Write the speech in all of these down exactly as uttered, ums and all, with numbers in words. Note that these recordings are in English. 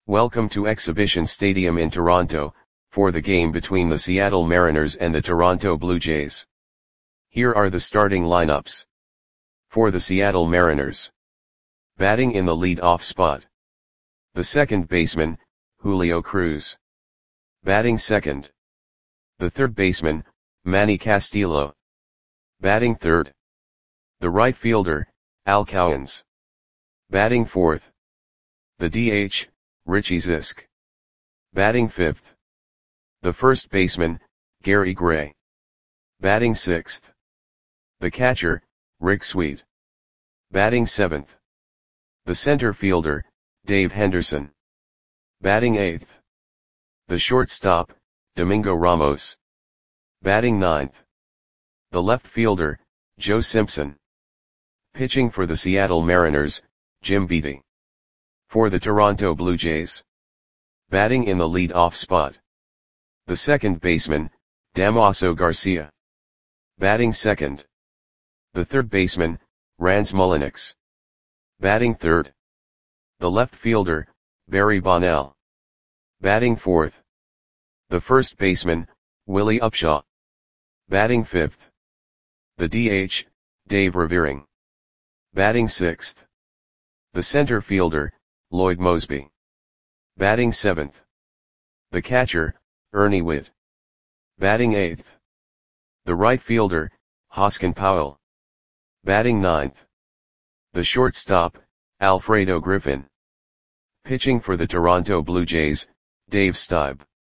Welcome to Exhibition Stadium in Toronto, for the game between the Seattle Mariners and the Toronto Blue Jays. Here are the starting lineups. For the Seattle Mariners. Batting in the lead-off spot. The second baseman, Julio Cruz. Batting second. The third baseman, Manny Castillo. Batting third. The right fielder, Al Cowens. Batting fourth. The D H, Richie Zisk. Batting fifth. The first baseman, Gary Gray. Batting sixth. The catcher, Rick Sweet. Batting seventh. The center fielder, Dave Henderson. Batting eighth. The shortstop, Domingo Ramos. Batting ninth. The left fielder, Joe Simpson. Pitching for the Seattle Mariners, Jim Beattie. For the Toronto Blue Jays. Batting in the lead-off spot. The second baseman, Damaso Garcia. Batting second. The third baseman, Rans Mulliniks. Batting third. The left fielder, Barry Bonnell. Batting fourth. The first baseman, Willie Upshaw. Batting fifth. The D H, Dave Revering. Batting sixth. The center fielder, Lloyd Moseby. Batting seventh. The catcher, Ernie Whitt. Batting eighth. The right fielder, Hoskin Powell. Batting ninth. The shortstop, Alfredo Griffin. Pitching for the Toronto Blue Jays, Dave Stieb.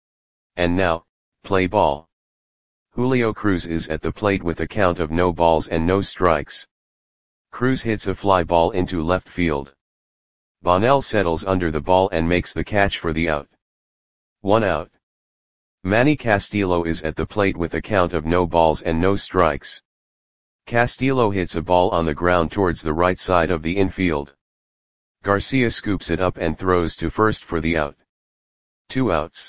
And now, play ball. Julio Cruz is at the plate with a count of no balls and no strikes. Cruz hits a fly ball into left field. Bonnell settles under the ball and makes the catch for the out. One out. Manny Castillo is at the plate with a count of no balls and no strikes. Castillo hits a ball on the ground towards the right side of the infield. Garcia scoops it up and throws to first for the out. Two outs.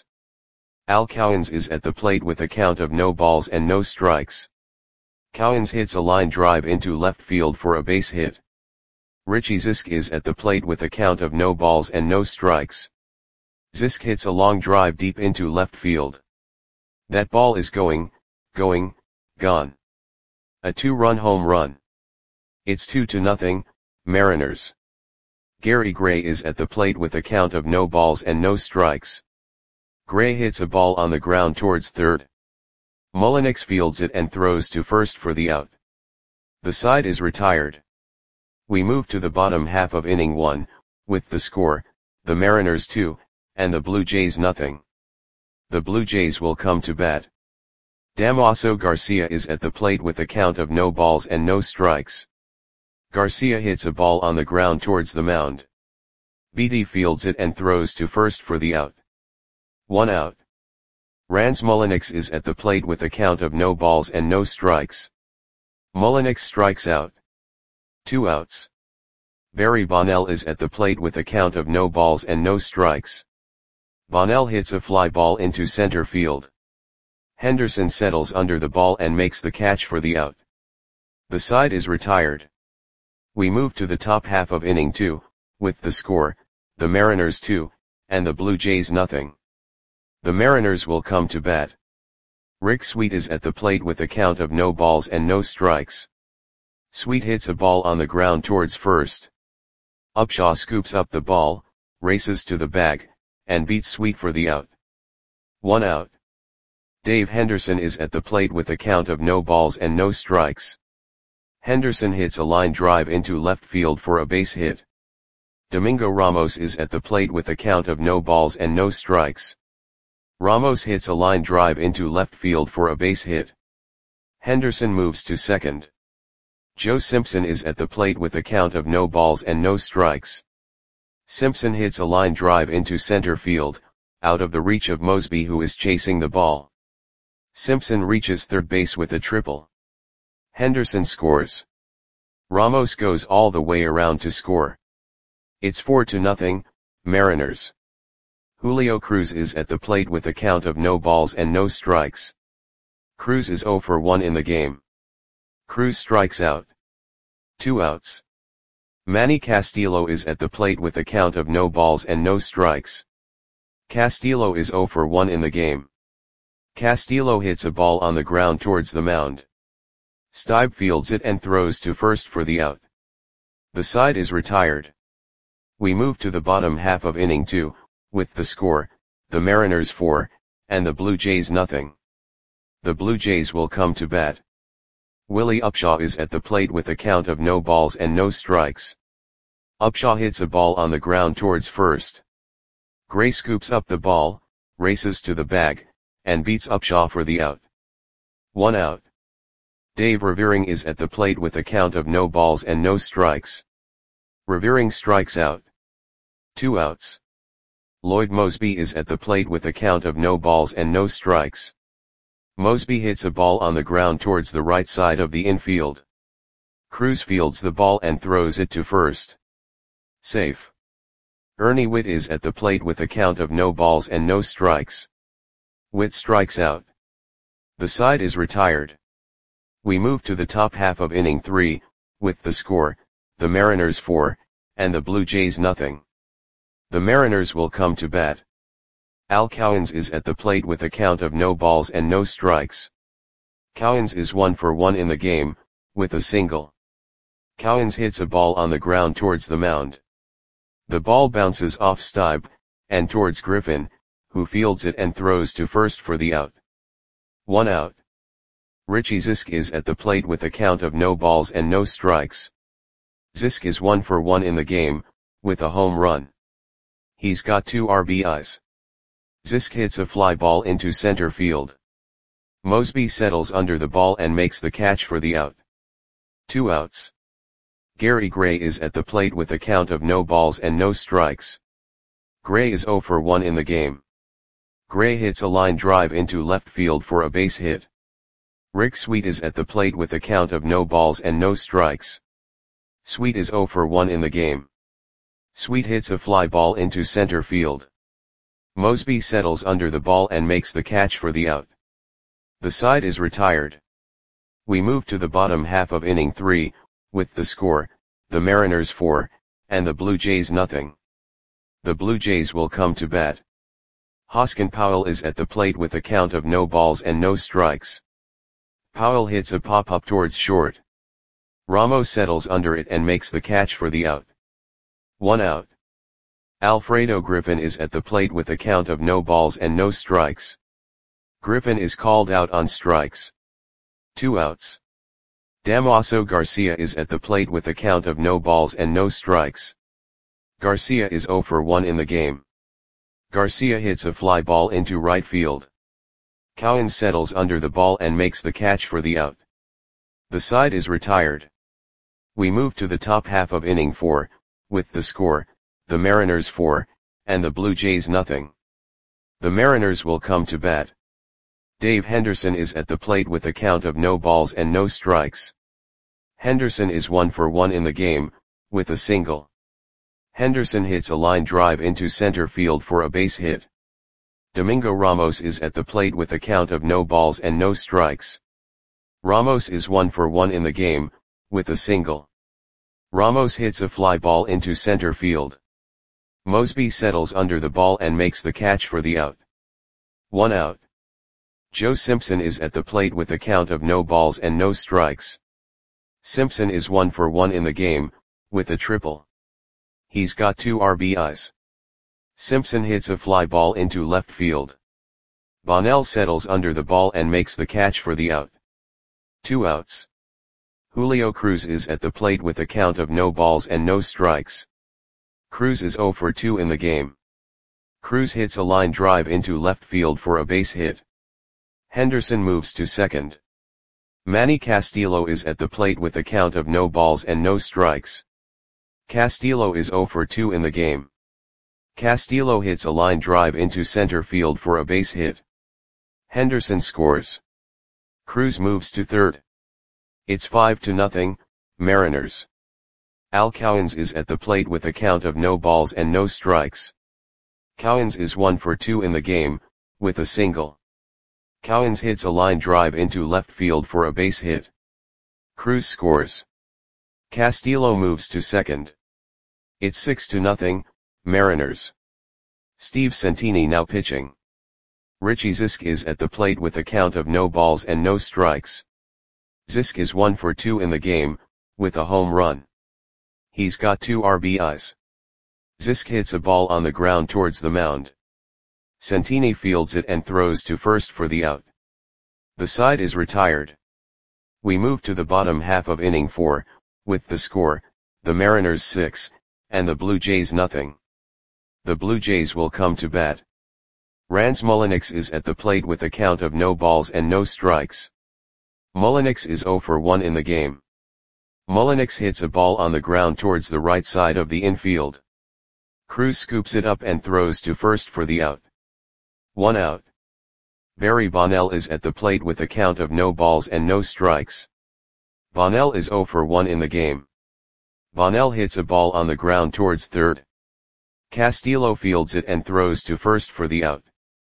Al Cowens is at the plate with a count of no balls and no strikes. Cowens hits a line drive into left field for a base hit. Richie Zisk is at the plate with a count of no balls and no strikes. Zisk hits a long drive deep into left field. That ball is going, going, gone. A two-run home run. It's two to nothing, Mariners. Gary Gray is at the plate with a count of no balls and no strikes. Gray hits a ball on the ground towards third. Mulliniks fields it and throws to first for the out. The side is retired. We move to the bottom half of inning one, with the score, the Mariners two, and the Blue Jays nothing. The Blue Jays will come to bat. Damaso Garcia is at the plate with a count of no balls and no strikes. Garcia hits a ball on the ground towards the mound. Beattie fields it and throws to first for the out. One out. Rans Mulliniks is at the plate with a count of no balls and no strikes. Mulliniks strikes out. Two outs. Barry Bonnell is at the plate with a count of no balls and no strikes. Bonnell hits a fly ball into center field. Henderson settles under the ball and makes the catch for the out. The side is retired. We move to the top half of inning two, with the score, the Mariners two, and the Blue Jays nothing. The Mariners will come to bat. Rick Sweet is at the plate with a count of no balls and no strikes. Sweet hits a ball on the ground towards first. Upshaw scoops up the ball, races to the bag, and beats Sweet for the out. One out. Dave Henderson is at the plate with a count of no balls and no strikes. Henderson hits a line drive into left field for a base hit. Domingo Ramos is at the plate with a count of no balls and no strikes. Ramos hits a line drive into left field for a base hit. Henderson moves to second. Joe Simpson is at the plate with a count of no balls and no strikes. Simpson hits a line drive into center field, out of the reach of Moseby, who is chasing the ball. Simpson reaches third base with a triple. Henderson scores. Ramos goes all the way around to score. It's four to nothing, Mariners. Julio Cruz is at the plate with a count of no balls and no strikes. Cruz is zero for one in the game. Cruz strikes out. Two outs. Manny Castillo is at the plate with a count of no balls and no strikes. Castillo is zero for one in the game. Castillo hits a ball on the ground towards the mound. Stibe fields it and throws to first for the out. The side is retired. We move to the bottom half of inning two, with the score, the Mariners four, and the Blue Jays nothing. The Blue Jays will come to bat. Willie Upshaw is at the plate with a count of no balls and no strikes. Upshaw hits a ball on the ground towards first. Gray scoops up the ball, races to the bag, and beats Upshaw for the out. One out. Dave Revering is at the plate with a count of no balls and no strikes. Revering strikes out. Two outs. Lloyd Mosby is at the plate with a count of no balls and no strikes. Mosby hits a ball on the ground towards the right side of the infield. Cruz fields the ball and throws it to first. Safe. Ernie Whitt is at the plate with a count of no balls and no strikes. Whitt strikes out. The side is retired. We move to the top half of inning three, with the score, the Mariners four, and the Blue Jays nothing. The Mariners will come to bat. Al Cowens is at the plate with a count of no balls and no strikes. Cowens is one for one in the game, with a single. Cowens hits a ball on the ground towards the mound. The ball bounces off Stibe, and towards Griffin, who fields it and throws to first for the out. One out. Richie Zisk is at the plate with a count of no balls and no strikes. Zisk is one for one in the game, with a home run. He's got two R B Is. Zisk hits a fly ball into center field. Mosby settles under the ball and makes the catch for the out. Two outs. Gary Gray is at the plate with a count of no balls and no strikes. Gray is zero for one in the game. Gray hits a line drive into left field for a base hit. Rick Sweet is at the plate with a count of no balls and no strikes. Sweet is zero for one in the game. Sweet hits a fly ball into center field. Mosby settles under the ball and makes the catch for the out. The side is retired. We move to the bottom half of inning three, with the score, the Mariners four, and the Blue Jays nothing. The Blue Jays will come to bat. Hoskin Powell is at the plate with a count of no balls and no strikes. Powell hits a pop-up towards short. Ramos settles under it and makes the catch for the out. One out. Alfredo Griffin is at the plate with a count of no balls and no strikes. Griffin is called out on strikes. Two outs. Damaso Garcia is at the plate with a count of no balls and no strikes. Garcia is zero for one in the game. Garcia hits a fly ball into right field. Cowens settles under the ball and makes the catch for the out. The side is retired. We move to the top half of inning four, with the score, the Mariners four, and the Blue Jays nothing. The Mariners will come to bat. Dave Henderson is at the plate with a count of no balls and no strikes. Henderson is one for one in the game, with a single. Henderson hits a line drive into center field for a base hit. Domingo Ramos is at the plate with a count of no balls and no strikes. Ramos is one for one in the game, with a single. Ramos hits a fly ball into center field. Mosby settles under the ball and makes the catch for the out. One out. Joe Simpson is at the plate with a count of no balls and no strikes. Simpson is one for one in the game, with a triple. He's got two R B Is. Simpson hits a fly ball into left field. Bonnell settles under the ball and makes the catch for the out. Two outs. Julio Cruz is at the plate with a count of no balls and no strikes. Cruz is zero for two in the game. Cruz hits a line drive into left field for a base hit. Henderson moves to second. Manny Castillo is at the plate with a count of no balls and no strikes. Castillo is zero for two in the game. Castillo hits a line drive into center field for a base hit. Henderson scores. Cruz moves to third. It's five to nothing, Mariners. Al Cowens is at the plate with a count of no balls and no strikes. Cowens is one for two in the game, with a single. Cowens hits a line drive into left field for a base hit. Cruz scores. Castillo moves to second. It's six to nothing, Mariners. Steve Santini now pitching. Richie Zisk is at the plate with a count of no balls and no strikes. Zisk is one for two in the game, with a home run. He's got two R B Is. Zisk hits a ball on the ground towards the mound. Santini fields it and throws to first for the out. The side is retired. We move to the bottom half of inning four, with the score, the Mariners six, and the Blue Jays nothing. The Blue Jays will come to bat. Rans Mulliniks is at the plate with a count of no balls and no strikes. Mulliniks is zero for one in the game. Mulliniks hits a ball on the ground towards the right side of the infield. Cruz scoops it up and throws to first for the out. One out. Barry Bonnell is at the plate with a count of no balls and no strikes. Bonnell is zero for one in the game. Bonnell hits a ball on the ground towards third. Castillo fields it and throws to first for the out.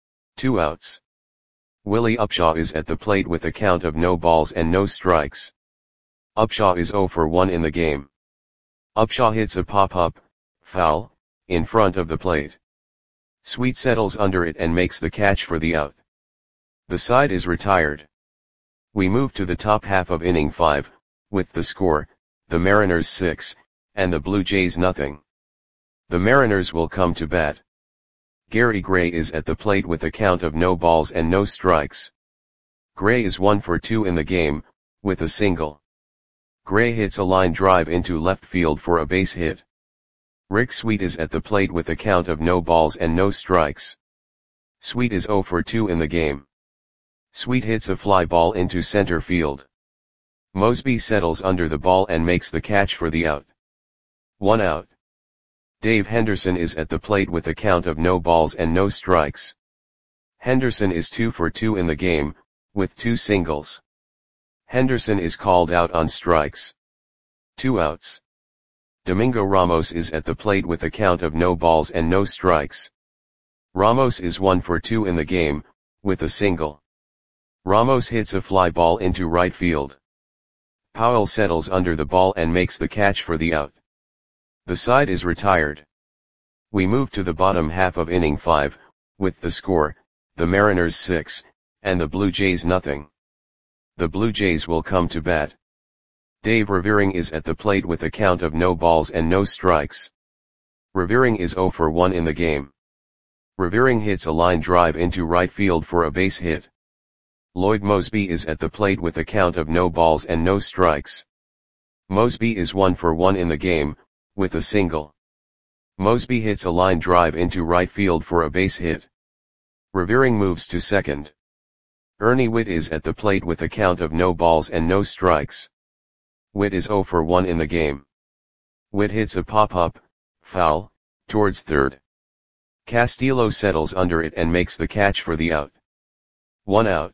Two outs. Willie Upshaw is at the plate with a count of no balls and no strikes. Upshaw is zero for one in the game. Upshaw hits a pop-up, foul, in front of the plate. Sweet settles under it and makes the catch for the out. The side is retired. We move to the top half of inning five, with the score, the Mariners six, and the Blue Jays nothing. The Mariners will come to bat. Gary Gray is at the plate with a count of no balls and no strikes. Gray is one for two in the game, with a single. Gray hits a line drive into left field for a base hit. Rick Sweet is at the plate with a count of no balls and no strikes. Sweet is zero for two in the game. Sweet hits a fly ball into center field. Mosby settles under the ball and makes the catch for the out. One out. Dave Henderson is at the plate with a count of no balls and no strikes. Henderson is two for two in the game, with two singles. Henderson is called out on strikes. Two outs. Domingo Ramos is at the plate with a count of no balls and no strikes. Ramos is one for two in the game, with a single. Ramos hits a fly ball into right field. Powell settles under the ball and makes the catch for the out. The side is retired. We move to the bottom half of inning five, with the score, the Mariners six, and the Blue Jays nothing. The Blue Jays will come to bat. Dave Revering is at the plate with a count of no balls and no strikes. Revering is zero for one in the game. Revering hits a line drive into right field for a base hit. Lloyd Mosby is at the plate with a count of no balls and no strikes. Mosby is one for one in the game, with a single. Mosby hits a line drive into right field for a base hit. Revering moves to second. Ernie Whitt is at the plate with a count of no balls and no strikes. Whitt is zero for one in the game. Whitt hits a pop-up, foul, towards third. Castillo settles under it and makes the catch for the out. One out.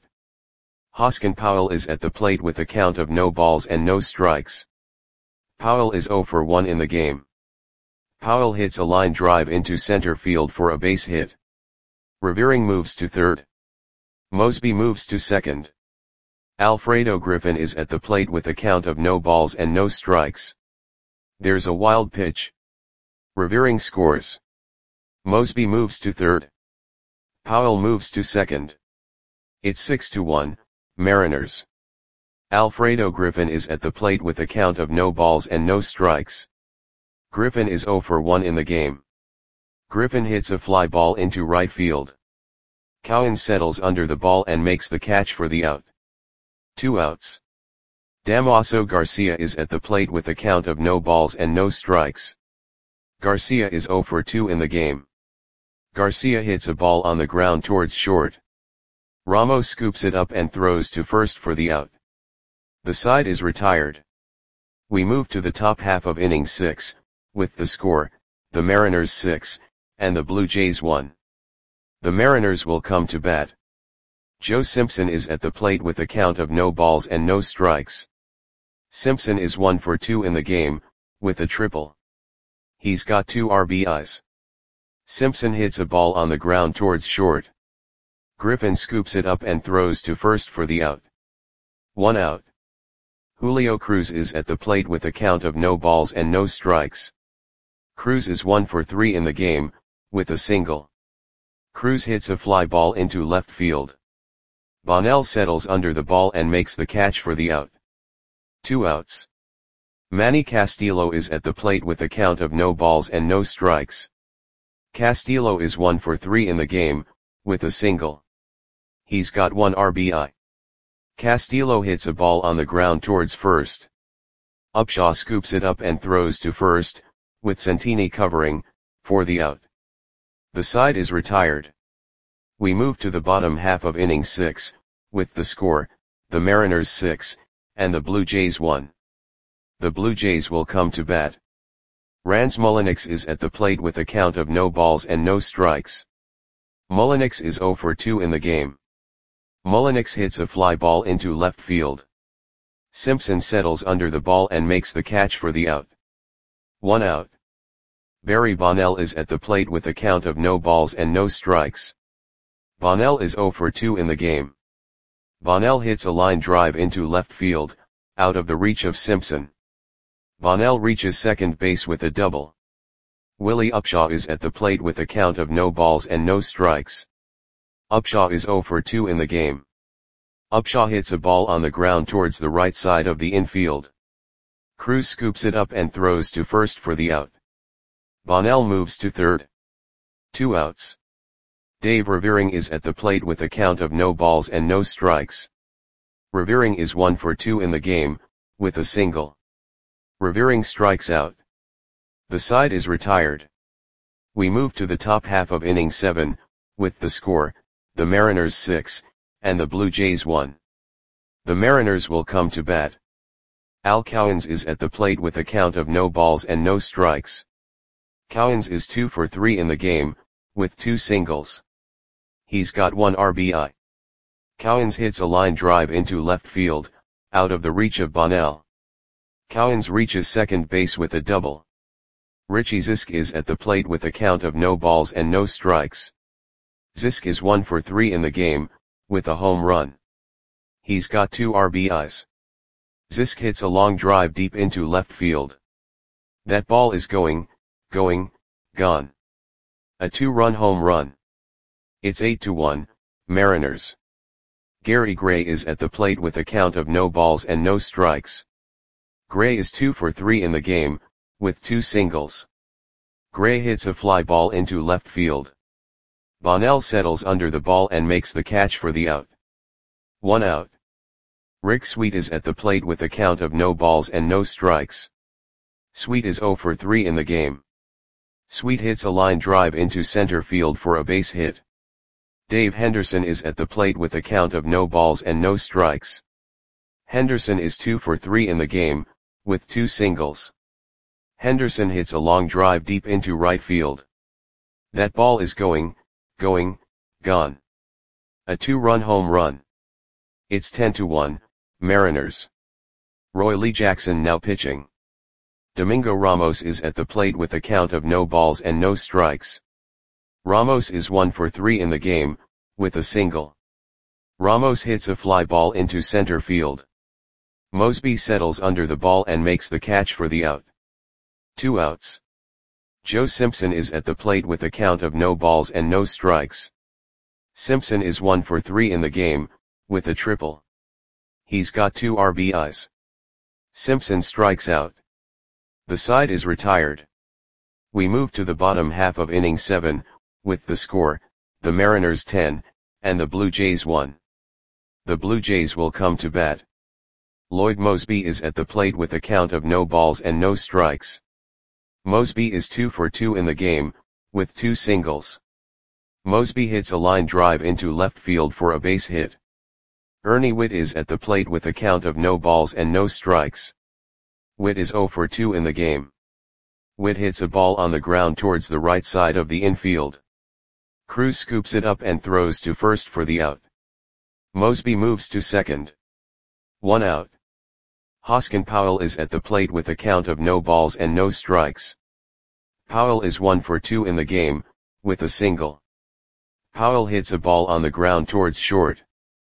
Hoskin Powell is at the plate with a count of no balls and no strikes. Powell is zero for one in the game. Powell hits a line drive into center field for a base hit. Revering moves to third. Mosby moves to second. Alfredo Griffin is at the plate with a count of no balls and no strikes. There's a wild pitch. Revering scores. Mosby moves to third. Powell moves to second. It's six to one, Mariners. Alfredo Griffin is at the plate with a count of no balls and no strikes. Griffin is zero for one in the game. Griffin hits a fly ball into right field. Cowan settles under the ball and makes the catch for the out. Two outs. Damaso Garcia is at the plate with a count of no balls and no strikes. Garcia is zero for two in the game. Garcia hits a ball on the ground towards short. Ramos scoops it up and throws to first for the out. The side is retired. We move to the top half of inning six, with the score, the Mariners six, and the Blue Jays one. The Mariners will come to bat. Joe Simpson is at the plate with a count of no balls and no strikes. Simpson is one for two in the game, with a triple. He's got two R B Is. Simpson hits a ball on the ground towards short. Griffin scoops it up and throws to first for the out. One out. Julio Cruz is at the plate with a count of no balls and no strikes. Cruz is one for three in the game, with a single. Cruz hits a fly ball into left field. Bonnell settles under the ball and makes the catch for the out. Two outs. Manny Castillo is at the plate with a count of no balls and no strikes. Castillo is one for three in the game, with a single. He's got one R B I. Castillo hits a ball on the ground towards first. Upshaw scoops it up and throws to first, with Santini covering, for the out. The side is retired. We move to the bottom half of inning six, with the score, the Mariners six, and the Blue Jays one. The Blue Jays will come to bat. Rans Mulliniks is at the plate with a count of no balls and no strikes. Mulliniks is zero for two in the game. Mulliniks hits a fly ball into left field. Simpson settles under the ball and makes the catch for the out. One out. Barry Bonnell is at the plate with a count of no balls and no strikes. Bonnell is zero for two in the game. Bonnell hits a line drive into left field, out of the reach of Simpson. Bonnell reaches second base with a double. Willie Upshaw is at the plate with a count of no balls and no strikes. Upshaw is zero for two in the game. Upshaw hits a ball on the ground towards the right side of the infield. Cruz scoops it up and throws to first for the out. Bonnell moves to third. Two outs. Dave Revering is at the plate with a count of no balls and no strikes. Revering is one for two in the game, with a single. Revering strikes out. The side is retired. We move to the top half of inning seven, with the score, the Mariners six, and the Blue Jays one. The Mariners will come to bat. Al Cowens is at the plate with a count of no balls and no strikes. Cowens is two for three in the game, with two singles. He's got one R B I. Cowens hits a line drive into left field, out of the reach of Bonnell. Cowens reaches second base with a double. Richie Zisk is at the plate with a count of no balls and no strikes. Zisk is one for three in the game, with a home run. He's got two R B Is. Zisk hits a long drive deep into left field. That ball is going, going, gone. A two-run home run. It's eight to one, Mariners. Gary Gray is at the plate with a count of no balls and no strikes. Gray is two for three in the game, with two singles. Gray hits a fly ball into left field. Bonnell settles under the ball and makes the catch for the out. One out. Rick Sweet is at the plate with a count of no balls and no strikes. Sweet is zero for three in the game. Sweet hits a line drive into center field for a base hit. Dave Henderson is at the plate with a count of no balls and no strikes. Henderson is two for three in the game, with two singles. Henderson hits a long drive deep into right field. That ball is going, going, gone. A two-run home run. It's ten to one, Mariners. Roy Lee Jackson now pitching. Domingo Ramos is at the plate with a count of no balls and no strikes. Ramos is one for three in the game, with a single. Ramos hits a fly ball into center field. Mosby settles under the ball and makes the catch for the out. Two outs. Joe Simpson is at the plate with a count of no balls and no strikes. Simpson is one for three in the game, with a triple. He's got two R B Is. Simpson strikes out. The side is retired. We move to the bottom half of inning seven, with the score, the Mariners ten, and the Blue Jays one. The Blue Jays will come to bat. Lloyd Mosby is at the plate with a count of no balls and no strikes. Mosby is two for two in the game, with two singles. Mosby hits a line drive into left field for a base hit. Ernie Whitt is at the plate with a count of no balls and no strikes. Whitt is zero for two in the game. Whitt hits a ball on the ground towards the right side of the infield. Cruz scoops it up and throws to first for the out. Mosby moves to second. One out. Hoskin Powell is at the plate with a count of no balls and no strikes. Powell is one for two in the game, with a single. Powell hits a ball on the ground towards short.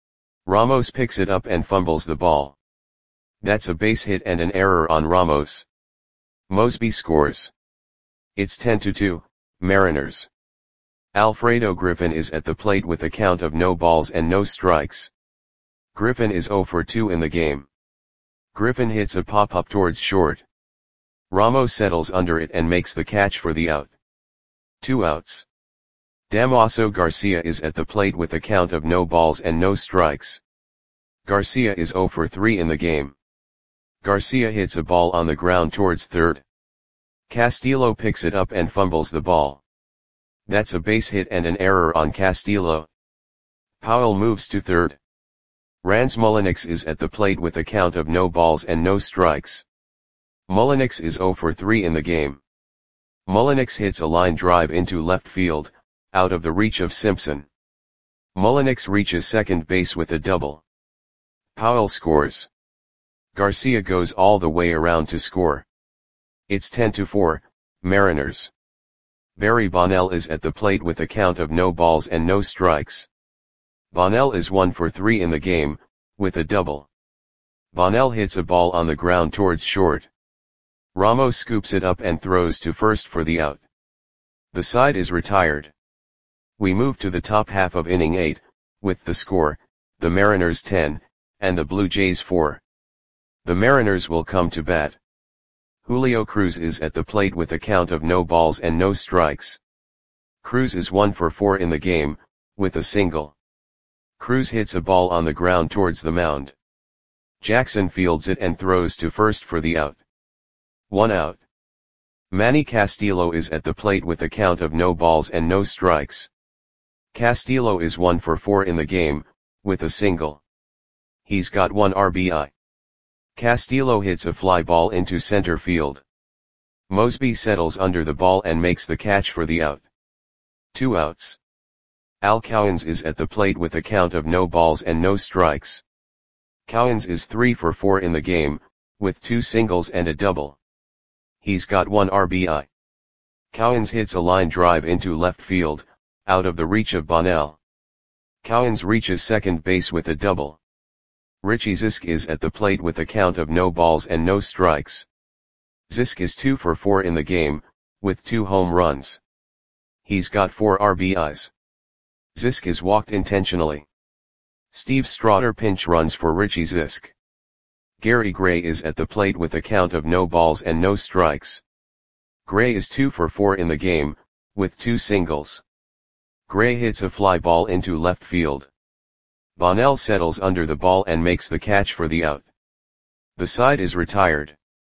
Ramos picks it up and fumbles the ball. That's a base hit and an error on Ramos. Mosby scores. It's ten to two, Mariners. Alfredo Griffin is at the plate with a count of no balls and no strikes. Griffin is zero for two in the game. Griffin hits a pop-up towards short. Ramos settles under it and makes the catch for the out. Two outs. Damaso Garcia is at the plate with a count of no balls and no strikes. Garcia is zero for three in the game. Garcia hits a ball on the ground towards third. Castillo picks it up and fumbles the ball. That's a base hit and an error on Castillo. Powell moves to third. Rans Mulliniks is at the plate with a count of no balls and no strikes. Mulliniks is zero for three in the game. Mulliniks hits a line drive into left field, out of the reach of Simpson. Mulliniks reaches second base with a double. Powell scores. Garcia goes all the way around to score. It's ten to four, Mariners. Barry Bonnell is at the plate with a count of no balls and no strikes. Bonnell is one for three in the game, with a double. Bonnell hits a ball on the ground towards short. Ramos scoops it up and throws to first for the out. The side is retired. We move to the top half of inning eight, with the score, the Mariners ten, and the Blue Jays four. The Mariners will come to bat. Julio Cruz is at the plate with a count of no balls and no strikes. Cruz is one for four in the game, with a single. Cruz hits a ball on the ground towards the mound. Jackson fields it and throws to first for the out. One out. Manny Castillo is at the plate with a count of no balls and no strikes. Castillo is one for four in the game, with a single. He's got one R B I. Castillo hits a fly ball into center field. Mosby settles under the ball and makes the catch for the out. Two outs. Al Cowens is at the plate with a count of no balls and no strikes. Cowens is three for four in the game, with two singles and a double. He's got one R B I. Cowens hits a line drive into left field, out of the reach of Bonnell. Cowens reaches second base with a double. Richie Zisk is at the plate with a count of no balls and no strikes. Zisk is two for four in the game, with two home runs. He's got four R B Is. Zisk is walked intentionally. Steve Strider pinch runs for Richie Zisk. Gary Gray is at the plate with a count of no balls and no strikes. Gray is two for four in the game, with two singles. Gray hits a fly ball into left field. Bonnell settles under the ball and makes the catch for the out. The side is retired.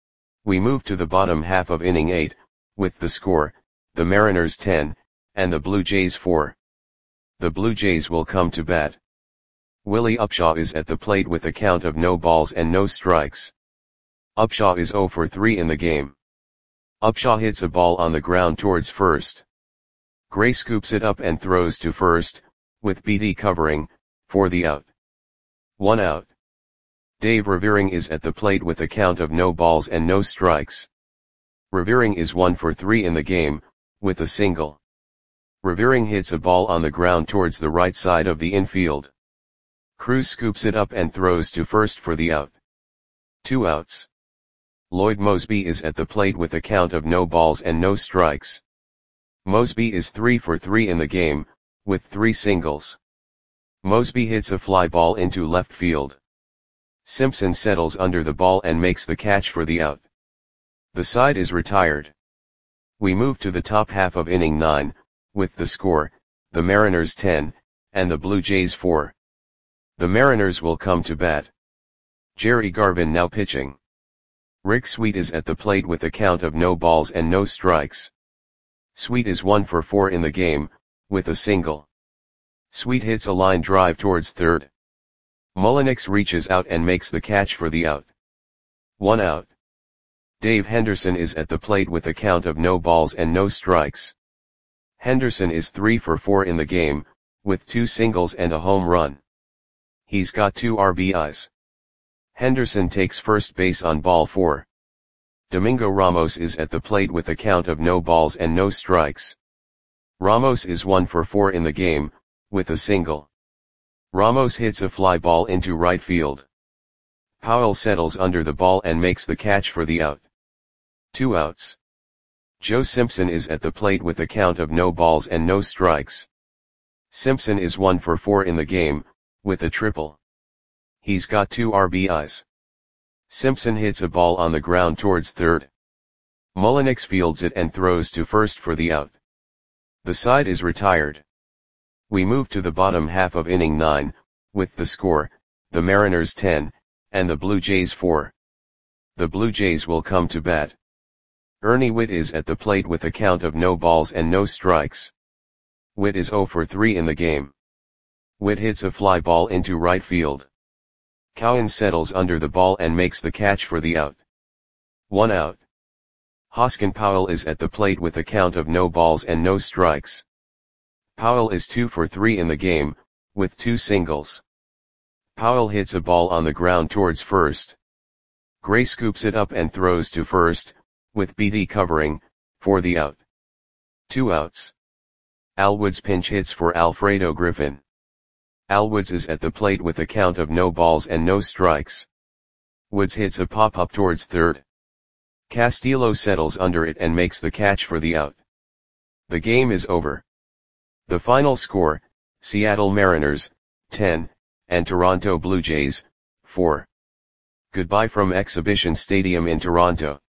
We move to the bottom half of inning eight, with the score, the Mariners ten, and the Blue Jays four. The Blue Jays will come to bat. Willie Upshaw is at the plate with a count of no balls and no strikes. Upshaw is zero for three in the game. Upshaw hits a ball on the ground towards first. Gray scoops it up and throws to first, with B D covering, for the out. One out. Dave Revering is at the plate with a count of no balls and no strikes. Revering is one for three in the game, with a single. Revering hits a ball on the ground towards the right side of the infield. Cruz scoops it up and throws to first for the out. Two outs. Lloyd Mosby is at the plate with a count of no balls and no strikes. Mosby is three for three in the game, with three singles. Mosby hits a fly ball into left field. Simpson settles under the ball and makes the catch for the out. The side is retired. We move to the top half of inning nine, with the score, the Mariners ten, and the Blue Jays four. The Mariners will come to bat. Jerry Garvin now pitching. Rick Sweet is at the plate with a count of no balls and no strikes. Sweet is one for four in the game, with a single. Sweet hits a line drive towards third. Mulliniks reaches out and makes the catch for the out. One out. Dave Henderson is at the plate with a count of no balls and no strikes. Henderson is three for four in the game, with two singles and a home run. He's got two R B Is. Henderson takes first base on ball four. Domingo Ramos is at the plate with a count of no balls and no strikes. Ramos is one for four in the game, with a single. Ramos hits a fly ball into right field. Powell settles under the ball and makes the catch for the out. Two outs. Joe Simpson is at the plate with a count of no balls and no strikes. Simpson is one for four in the game, with a triple. He's got two R B Is. Simpson hits a ball on the ground towards third. Mullenix fields it and throws to first for the out. The side is retired. We move to the bottom half of inning nine, with the score, the Mariners ten, and the Blue Jays four. The Blue Jays will come to bat. Ernie Whitt is at the plate with a count of no balls and no strikes. Whitt is zero for three in the game. Whitt hits a fly ball into right field. Cowan settles under the ball and makes the catch for the out. One out. Hoskin Powell is at the plate with a count of no balls and no strikes. Powell is two for three in the game, with two singles. Powell hits a ball on the ground towards first. Gray scoops it up and throws to first, with Beatty covering, for the out. Two outs. Al Woods pinch hits for Alfredo Griffin. Al Woods is at the plate with a count of no balls and no strikes. Woods hits a pop-up towards third. Castillo settles under it and makes the catch for the out. The game is over. The final score, Seattle Mariners, ten, and Toronto Blue Jays, four. Goodbye from Exhibition Stadium in Toronto.